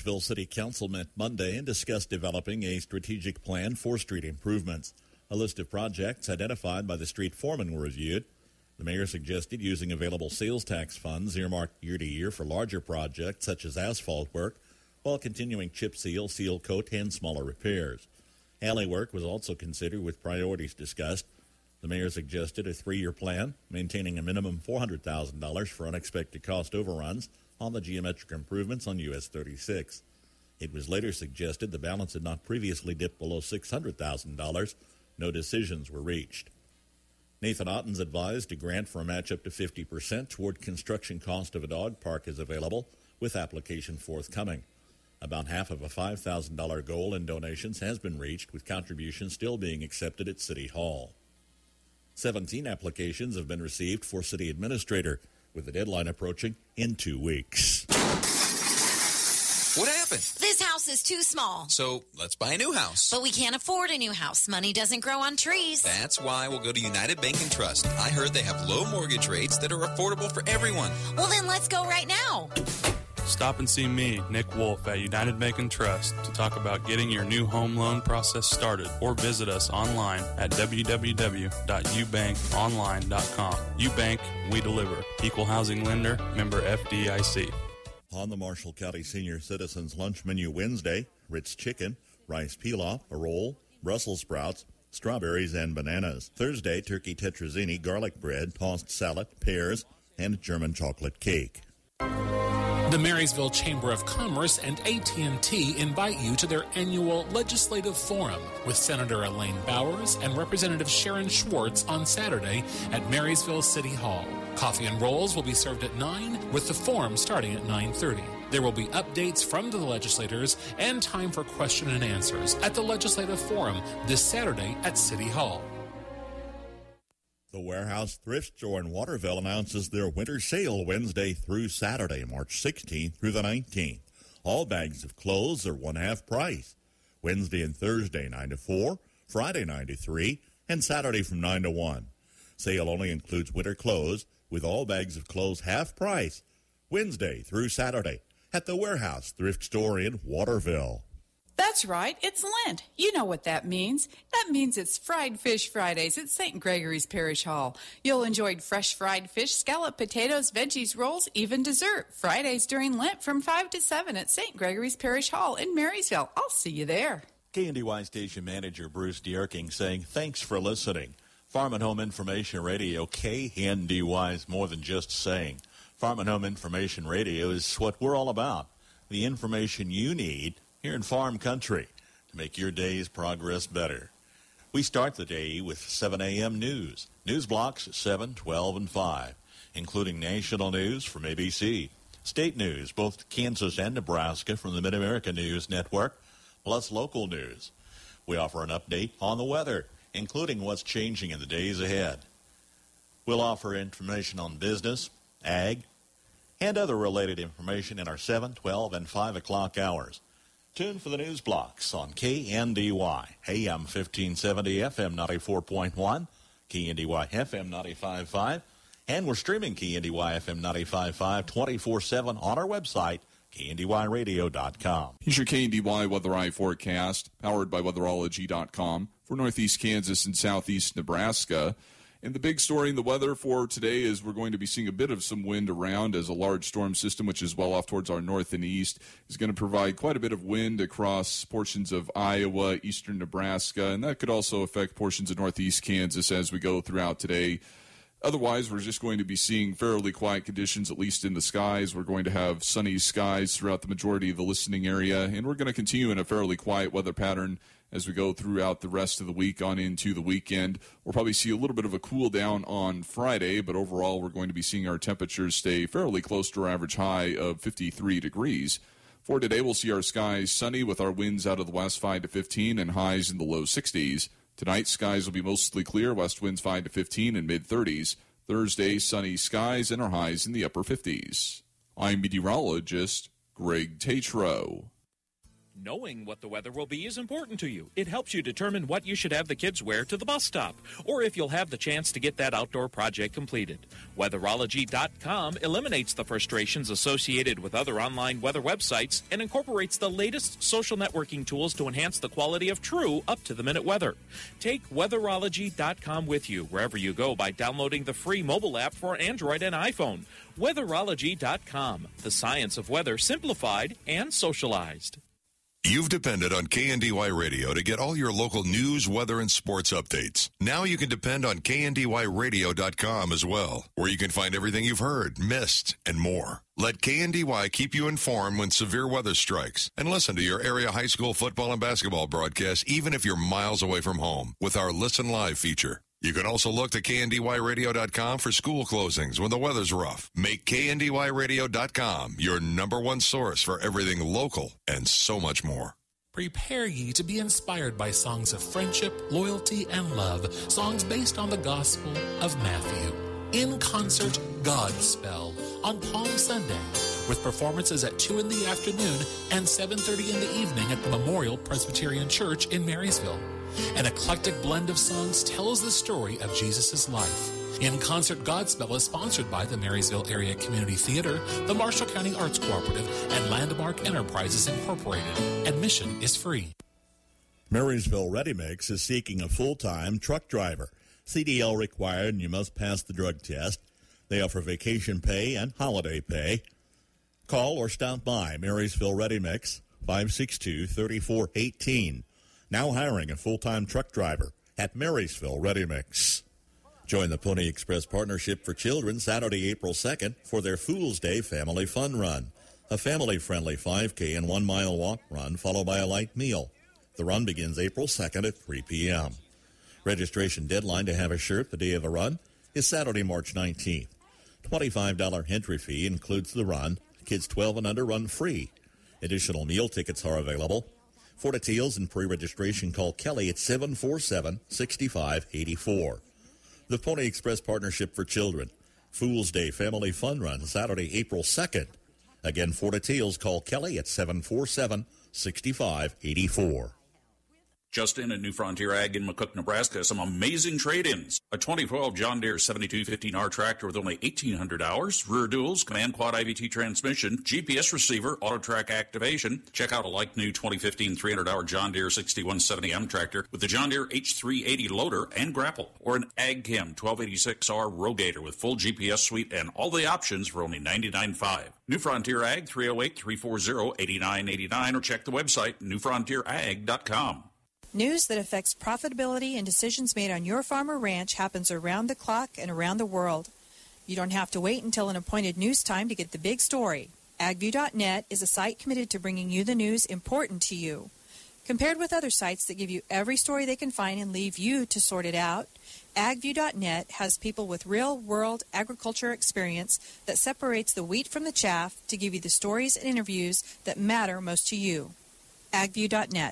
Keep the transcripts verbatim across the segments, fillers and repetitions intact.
Marysville City Council met Monday and discussed developing a strategic plan for street improvements. A list of projects identified by the street foreman were reviewed. The mayor suggested using available sales tax funds earmarked year to year for larger projects such as asphalt work, while continuing chip seal, seal coat, and smaller repairs. Alley work was also considered with priorities discussed. The mayor suggested a three-year plan, maintaining a minimum four hundred thousand dollars for unexpected cost overruns on the geometric improvements on U S thirty-six. It was later suggested the balance had not previously dipped below six hundred thousand dollars. No decisions were reached. Nathan Otten's advised a grant for a match up to fifty percent toward construction cost of a dog park is available, with application forthcoming. About half of a five thousand dollars goal in donations has been reached, with contributions still being accepted at City Hall. seventeen applications have been received for city administrator, with the deadline approaching in two weeks. What happened? This house is too small. So let's buy a new house. But we can't afford a new house. Money doesn't grow on trees. That's why we'll go to United Bank and Trust. I heard they have low mortgage rates that are affordable for everyone. Well, then let's go right now. Stop and see me, Nick Wolf, at United Bank and Trust to talk about getting your new home loan process started, or visit us online at w w w dot u bank online dot com. UBank, we deliver. Equal housing lender, member F D I C. On the Marshall County Senior Citizens Lunch Menu Wednesday, Ritz chicken, rice pilaf, a roll, Brussels sprouts, strawberries, and bananas. Thursday, turkey tetrazzini, garlic bread, tossed salad, pears, and German chocolate cake. The Marysville Chamber of Commerce and A T and T invite you to their annual Legislative Forum with Senator Elaine Bowers and Representative Sharon Schwartz on Saturday at Marysville City Hall. Coffee and rolls will be served at nine, with the forum starting at nine thirty. There will be updates from the legislators and time for question and answers at the Legislative Forum this Saturday at City Hall. The Warehouse Thrift Store in Waterville announces their winter sale Wednesday through Saturday, March sixteenth through the nineteenth. All bags of clothes are one-half price. Wednesday and Thursday, nine to four, Friday, nine to three, and Saturday from nine to one. Sale only includes winter clothes, with all bags of clothes half price, Wednesday through Saturday at the Warehouse Thrift Store in Waterville. That's right, it's Lent. You know what that means. That means it's Fried Fish Fridays at Saint Gregory's Parish Hall. You'll enjoy fresh fried fish, scalloped potatoes, veggies, rolls, even dessert. Fridays during Lent from five to seven at Saint Gregory's Parish Hall in Marysville. I'll see you there. K N D Y Station Manager Bruce Dierking saying thanks for listening. Farm and Home Information Radio, K N D Y is more than just saying. Farm and Home Information Radio is what we're all about. The information you need here in farm country to make your day's progress better. We start the day with seven a.m. news. News blocks at seven, twelve, and five, including national news from A B C, state news, both Kansas and Nebraska from the Mid-America News Network, plus local news. We offer an update on the weather, including what's changing in the days ahead. We'll offer information on business, ag, and other related information in our seven, twelve, and five o'clock hours. Tune for the news blocks on K N D Y, A M fifteen seventy, F M ninety-four point one, K N D Y F M ninety-five point five, and we're streaming K N D Y F M ninety-five point five twenty-four seven on our website, K N D Y radio dot com. Here's your K N D Y Weather Eye forecast, powered by weatherology dot com for northeast Kansas and southeast Nebraska. And the big story in the weather for today is we're going to be seeing a bit of some wind around, as a large storm system, which is well off towards our north and east, is going to provide quite a bit of wind across portions of Iowa, eastern Nebraska, and that could also affect portions of northeast Kansas as we go throughout today. Otherwise, we're just going to be seeing fairly quiet conditions, at least in the skies. We're going to have sunny skies throughout the majority of the listening area, and we're going to continue in a fairly quiet weather pattern as we go throughout the rest of the week on into the weekend. We'll probably see a little bit of a cool down on Friday, but overall we're going to be seeing our temperatures stay fairly close to our average high of fifty-three degrees. For today, we'll see our skies sunny with our winds out of the west five to fifteen and highs in the low sixties. Tonight, skies will be mostly clear, west winds five to fifteen and mid-thirties. Thursday, sunny skies and our highs in the upper fifties. I'm meteorologist Greg Tatro. Knowing what the weather will be is important to you. It helps you determine what you should have the kids wear to the bus stop, or if you'll have the chance to get that outdoor project completed. Weatherology dot com eliminates the frustrations associated with other online weather websites and incorporates the latest social networking tools to enhance the quality of true, up-to-the-minute weather. Take Weatherology dot com with you wherever you go by downloading the free mobile app for Android and iPhone. Weatherology dot com, the science of weather simplified and socialized. You've depended on K N D Y Radio to get all your local news, weather, and sports updates. Now you can depend on K N D Y radio dot com as well, where you can find everything you've heard, missed, and more. Let K N D Y keep you informed when severe weather strikes, and listen to your area high school football and basketball broadcasts even if you're miles away from home with our Listen Live feature. You can also look to K N D Y radio dot com for school closings when the weather's rough. Make K N D Y radio dot com your number one source for everything local and so much more. Prepare ye to be inspired by songs of friendship, loyalty, and love, songs based on the Gospel of Matthew. In Concert Godspell on Palm Sunday, with performances at two in the afternoon and seven thirty in the evening at the Memorial Presbyterian Church in Marysville. An eclectic blend of songs tells the story of Jesus' life. In Concert Godspell is sponsored by the Marysville Area Community Theater, the Marshall County Arts Cooperative, and Landmark Enterprises Incorporated. Admission is free. Marysville Ready Mix is seeking a full-time truck driver. C D L required, and you must pass the drug test. They offer vacation pay and holiday pay. Call or stop by Marysville Ready Mix, five six two, three four one eight. Now hiring a full-time truck driver at Marysville Ready Mix. Join the Pony Express Partnership for Children Saturday, April second for their Fool's Day Family Fun Run. A family-friendly five K and one-mile walk run followed by a light meal. The run begins April second at three p.m. Registration deadline to have a shirt the day of the run is Saturday, March nineteenth. twenty-five dollars entry fee includes the run. Kids twelve and under run free. Additional meal tickets are available. For details and pre-registration, call Kelly at seven four seven, six five eight four. The Pony Express Partnership for Children. Fool's Day Family Fun Run, Saturday, April second. Again, for details, call Kelly at seven four seven, six five eight four. Just in at New Frontier Ag in McCook, Nebraska, some amazing trade-ins. A twenty twelve John Deere seventy-two fifteen R tractor with only eighteen hundred hours, rear duals, command quad I V T transmission, G P S receiver, auto-track activation. Check out a like-new twenty fifteen three hundred hour John Deere sixty-one seventy M tractor with the John Deere H three eighty loader and grapple, or an AgChem twelve eighty-six R Rogator with full G P S suite and all the options for only ninety-nine five. New Frontier Ag, three oh eight, three four zero, eight nine eight nine, or check the website, new frontier ag dot com. News that affects profitability and decisions made on your farm or ranch happens around the clock and around the world. You don't have to wait until an appointed news time to get the big story. ag view dot net is a site committed to bringing you the news important to you. Compared with other sites that give you every story they can find and leave you to sort it out, ag view dot net has people with real-world agriculture experience that separates the wheat from the chaff to give you the stories and interviews that matter most to you. ag view dot net.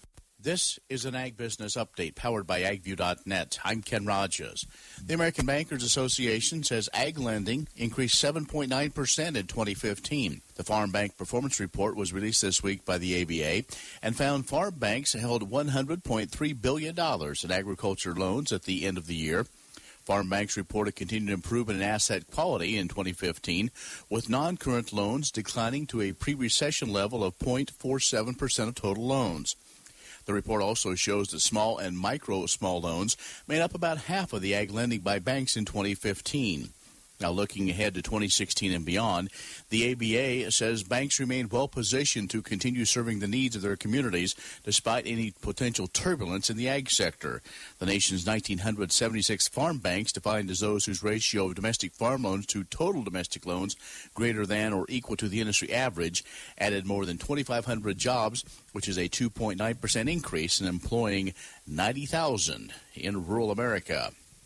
This is an Ag Business Update powered by ag view dot net. I'm Ken Rogers. The American Bankers Association says ag lending increased seven point nine percent in twenty fifteen. The Farm Bank Performance Report was released this week by the A B A and found farm banks held one hundred point three billion dollars in agriculture loans at the end of the year. Farm banks reported continued improvement in asset quality in twenty fifteen, with non-current loans declining to a pre-recession level of zero point four seven percent of total loans. The report also shows that small and micro small loans made up about half of the ag lending by banks in twenty fifteen. Now, looking ahead to twenty sixteen and beyond, the A B A says banks remain well positioned to continue serving the needs of their communities despite any potential turbulence in the ag sector. The nation's one thousand nine hundred seventy-six farm banks, defined as those whose ratio of domestic farm loans to total domestic loans greater than or equal to the industry average, added more than twenty-five hundred jobs, which is a two point nine percent increase in employing ninety thousand in rural America.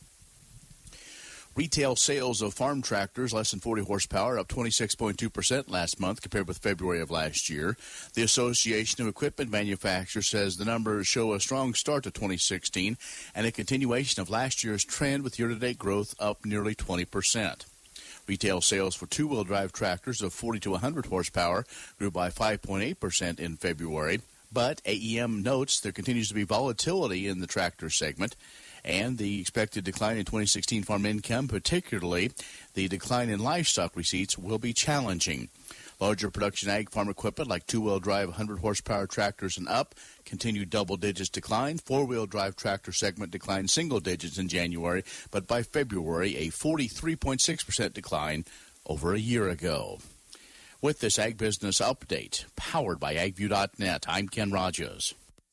Retail sales of farm tractors less than forty horsepower up twenty-six point two percent last month compared with February of last year. The Association of Equipment Manufacturers says the numbers show a strong start to twenty sixteen and a continuation of last year's trend with year-to-date growth up nearly twenty percent. Retail sales for two-wheel drive tractors of forty to one hundred horsepower grew by five point eight percent in February. But A E M notes there continues to be volatility in the tractor segment, and the expected decline in twenty sixteen farm income, particularly the decline in livestock receipts, will be challenging. Larger production ag farm equipment like two-wheel drive one hundred horsepower tractors and up continued double digits decline. Four-wheel drive tractor segment declined single digits in January, but by February a forty-three point six percent decline over a year ago. With this Ag Business Update, powered by ag view dot net, I'm Ken Rogers.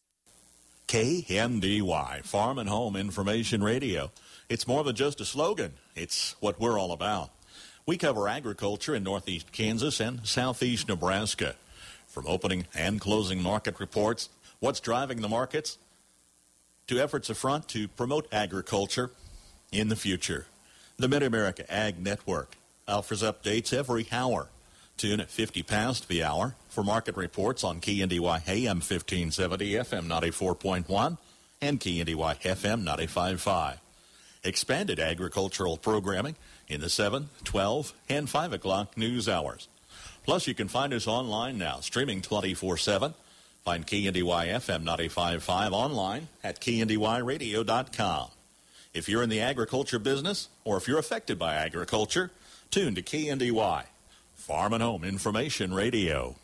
K N D Y, Farm and Home Information Radio. It's more than just a slogan. It's what we're all about. We cover agriculture in northeast Kansas and southeast Nebraska. From opening and closing market reports, what's driving the markets, to efforts afront to promote agriculture in the future. The Mid-America Ag Network offers updates every hour. Tune at fifty past the hour for market reports on K N D Y A M fifteen seventy, F M ninety-four point one, and K N D Y F M ninety-five point five. Expanded agricultural programming in the seven, twelve, and five o'clock news hours. Plus, you can find us online now, streaming twenty-four seven. Find K N D Y F M ninety-five point five online at K N D Y radio dot com. If you're in the agriculture business, or if you're affected by agriculture, tune to K N D Y, Farm and Home Information Radio.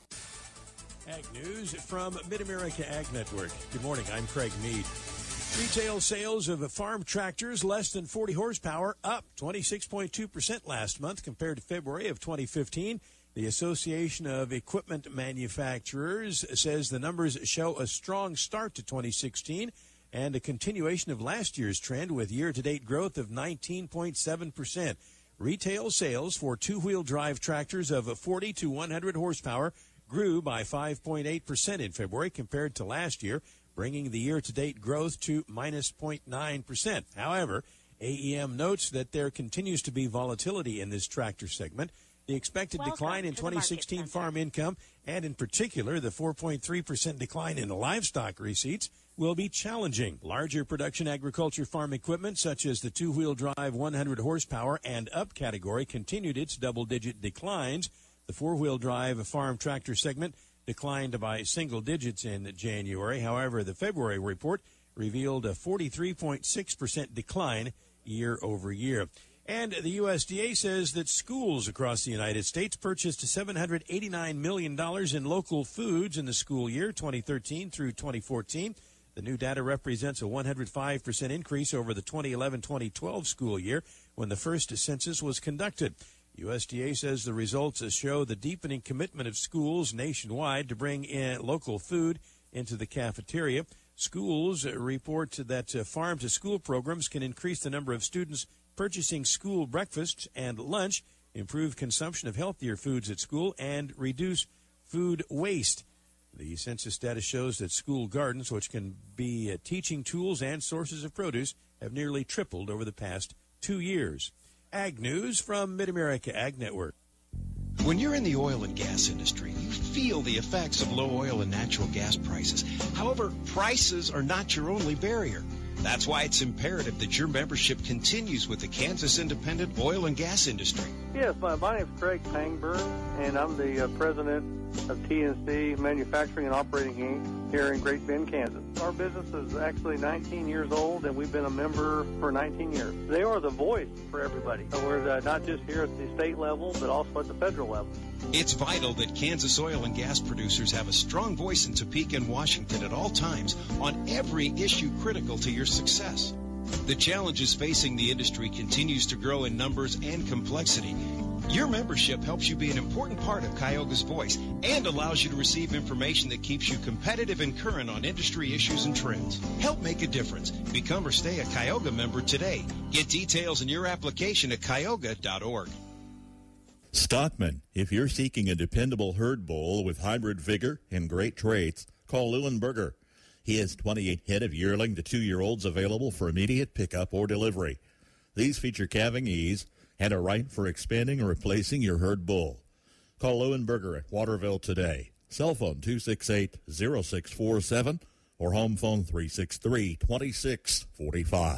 Ag News from Mid-America Ag Network. Good morning, I'm Craig Mead. Retail sales of farm tractors less than forty horsepower up twenty-six point two percent last month compared to February of twenty fifteen. The Association of Equipment Manufacturers says the numbers show a strong start to twenty sixteen and a continuation of last year's trend with year-to-date growth of nineteen point seven percent. Retail sales for two-wheel drive tractors of forty to one hundred horsepower grew by five point eight percent in February compared to last year, bringing the year-to-date growth to minus zero point nine percent. However, A E M notes that there continues to be volatility in this tractor segment. The expected Welcome decline in twenty sixteen farm income, and in particular the four point three percent decline in livestock receipts, will be challenging. Larger production agriculture farm equipment, such as the two-wheel drive one hundred horsepower and up category, continued its double-digit declines. The four-wheel drive farm tractor segment declined by single digits in January. However, the February report revealed a forty-three point six percent decline year over year. And the U S D A says that schools across the United States purchased seven hundred eighty-nine million dollars in local foods in the school year twenty thirteen through twenty fourteen. The new data represents a one hundred five percent increase over the twenty eleven twenty twelve school year when the first census was conducted. U S D A says the results show the deepening commitment of schools nationwide to bring in local food into the cafeteria. Schools report that farm-to-school programs can increase the number of students purchasing school breakfast and lunch, improve consumption of healthier foods at school, and reduce food waste. The census data shows that school gardens, which can be teaching tools and sources of produce, have nearly tripled over the past two years. Ag News from Mid-America Ag Network. When you're in the oil and gas industry, you feel the effects of low oil and natural gas prices. However, prices are not your only barrier. That's why it's imperative that your membership continues with the Kansas Independent Oil and Gas Industry. Yes, my, my name is Craig Pangburn, and I'm the uh, president of T N C Manufacturing and Operating Incorporated here in Great Bend, Kansas. Our business is actually nineteen years old, and we've been a member for nineteen years. They are the voice for everybody. So we're uh, not just here at the state level, but also at the federal level. It's vital that Kansas oil and gas producers have a strong voice in Topeka and Washington at all times on every issue critical to your success. The challenges facing the industry continues to grow in numbers and complexity. Your membership helps you be an important part of Cuyahoga's voice and allows you to receive information that keeps you competitive and current on industry issues and trends. Help make a difference. Become or stay a Cuyahoga member today. Get details in your application at cuyahoga dot org. Stockman, if you're seeking a dependable herd bull with hybrid vigor and great traits, call Leuenberger. He has twenty-eight head of yearling to two-year-olds available for immediate pickup or delivery. These feature calving ease and are right for expanding or replacing your herd bull. Call Leuenberger at Waterville today. Cell phone two six eight, zero six four seven or home phone three six three, two six four five.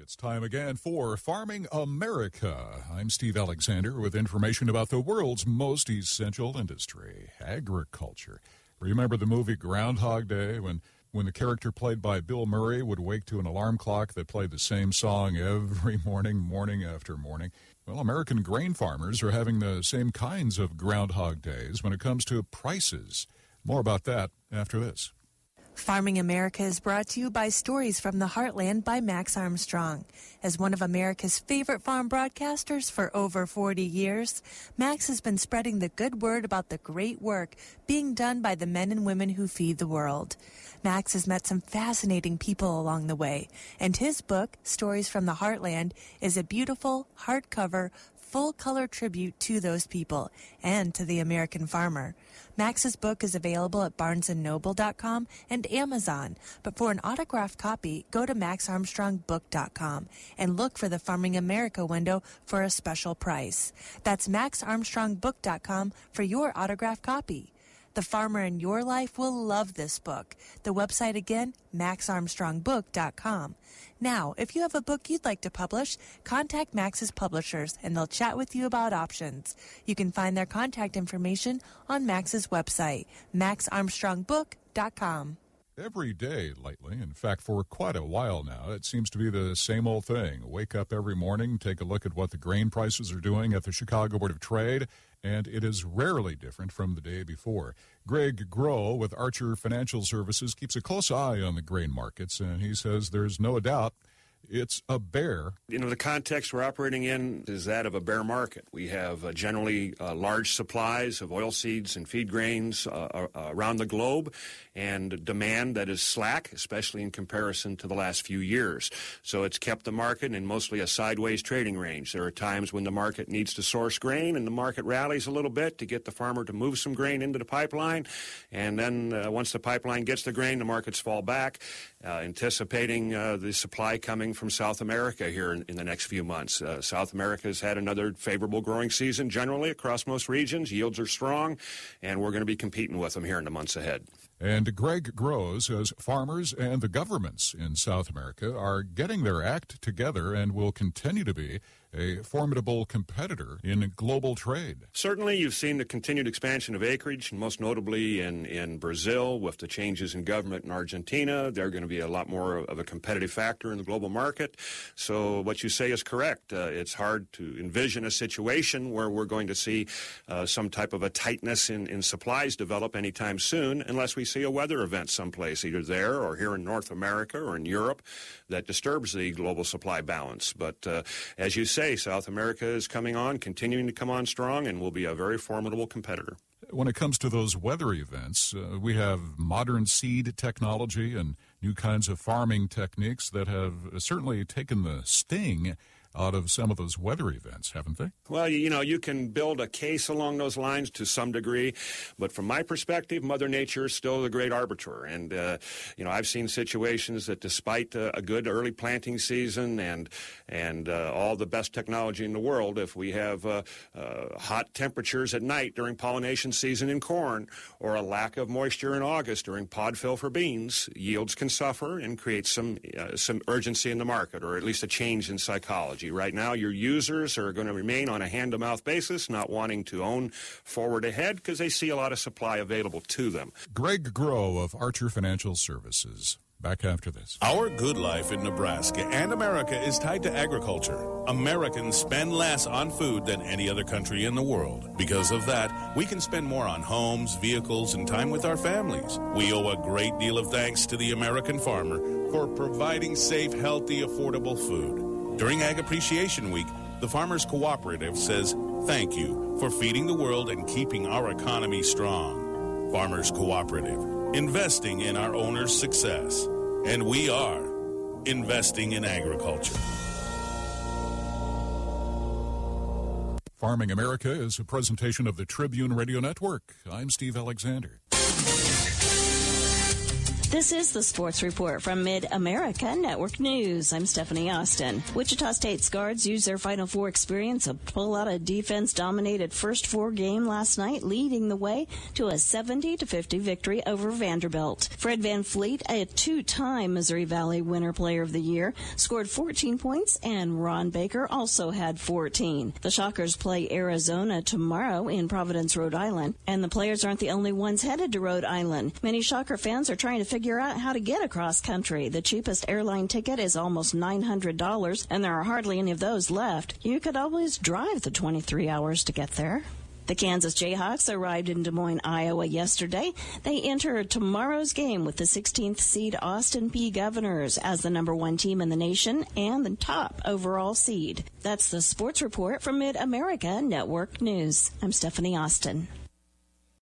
It's time again for Farming America. I'm Steve Alexander with information about the world's most essential industry, agriculture. Remember the movie Groundhog Day when, when the character played by Bill Murray would wake to an alarm clock that played the same song every morning, morning after morning? Well, American grain farmers are having the same kinds of Groundhog Days when it comes to prices. More about that after this. Farming America is brought to you by Stories from the Heartland by Max Armstrong. As one of America's favorite farm broadcasters for over forty years, Max has been spreading the good word about the great work being done by the men and women who feed the world. Max has met some fascinating people along the way, and his book, Stories from the Heartland, is a beautiful, hardcover, full-color tribute to those people and to the American farmer. Max's book is available at barnes and noble dot com and Amazon, but for an autographed copy, go to max armstrong book dot com and look for the Farming America window for a special price. That's max armstrong book dot com for your autographed copy. The farmer in your life will love this book. The website again, max armstrong book dot com. Now, if you have a book you'd like to publish, contact Max's publishers and they'll chat with you about options. You can find their contact information on Max's website, max armstrong book dot com. Every day lately, in fact, for quite a while now, it seems to be the same old thing. Wake up every morning, take a look at what the grain prices are doing at the Chicago Board of Trade, and it is rarely different from the day before. Greg Groh with Archer Financial Services keeps a close eye on the grain markets, and he says there's no doubt it's a bear. You know, the context we're operating in is that of a bear market. We have uh, generally uh, large supplies of oilseeds and feed grains uh, uh, around the globe, and demand that is slack, especially in comparison to the last few years. So it's kept the market in mostly a sideways trading range. There are times when the market needs to source grain, and the market rallies a little bit to get the farmer to move some grain into the pipeline. And then uh, once the pipeline gets the grain, the markets fall back, uh, anticipating uh, the supply coming from South America here in, in the next few months. Uh, South America has had another favorable growing season generally across most regions. Yields are strong, and we're going to be competing with them here in the months ahead. And Greg Groh says farmers and the governments in South America are getting their act together and will continue to be a formidable competitor in global trade. Certainly, you've seen the continued expansion of acreage, most notably in, in Brazil with the changes in government in Argentina. They're going to be a lot more of a competitive factor in the global market. So what you say is correct. Uh, it's hard to envision a situation where we're going to see uh, some type of a tightness in, in supplies develop anytime soon unless we see a weather event someplace, either there or here in North America or in Europe, that disturbs the global supply balance. But uh, as you say, South America is coming on, continuing to come on strong, and will be a very formidable competitor. When it comes to those weather events, uh, we have modern seed technology and new kinds of farming techniques that have certainly taken the sting out of some of those weather events, haven't they? Well, you know, you can build a case along those lines to some degree, but from my perspective, Mother Nature is still the great arbiter. And, uh, you know, I've seen situations that despite uh, a good early planting season and and uh, all the best technology in the world, if we have uh, uh, hot temperatures at night during pollination season in corn or a lack of moisture in August during pod fill for beans, yields can suffer and create some, uh, some urgency in the market, or at least a change in psychology. Right now, your users are going to remain on a hand-to-mouth basis, not wanting to own forward ahead because they see a lot of supply available to them. Greg Groh of Archer Financial Services. Back after this. Our good life in Nebraska and America is tied to agriculture. Americans spend less on food than any other country in the world. Because of that, we can spend more on homes, vehicles, and time with our families. We owe a great deal of thanks to the American farmer for providing safe, healthy, affordable food. During Ag Appreciation Week, the Farmers Cooperative says thank you for feeding the world and keeping our economy strong. Farmers Cooperative, investing in our owners' success. And we are investing in agriculture. Farming America is a presentation of the Tribune Radio Network. I'm Steve Alexander. This is the Sports Report from Mid-America Network News. I'm Stephanie Austin. Wichita State's guards used their Final Four experience to pull out a defense-dominated first four game last night, leading the way to a seventy to fifty victory over Vanderbilt. Fred VanVleet, a two-time Missouri Valley Winter Player of the Year, scored fourteen points, and Ron Baker also had fourteen. The Shockers play Arizona tomorrow in Providence, Rhode Island, and the players aren't the only ones headed to Rhode Island. Many Shocker fans are trying to figure out how to get across country. The cheapest airline ticket is almost nine hundred dollars, and there are hardly any of those left. You could always drive the twenty-three hours to get there. The Kansas Jayhawks arrived in Des Moines, Iowa yesterday. They enter tomorrow's game with the sixteenth seed Austin Peay Governors as the number one team in the nation and the top overall seed. That's the Sports Report from Mid-America Network News. I'm Stephanie Austin.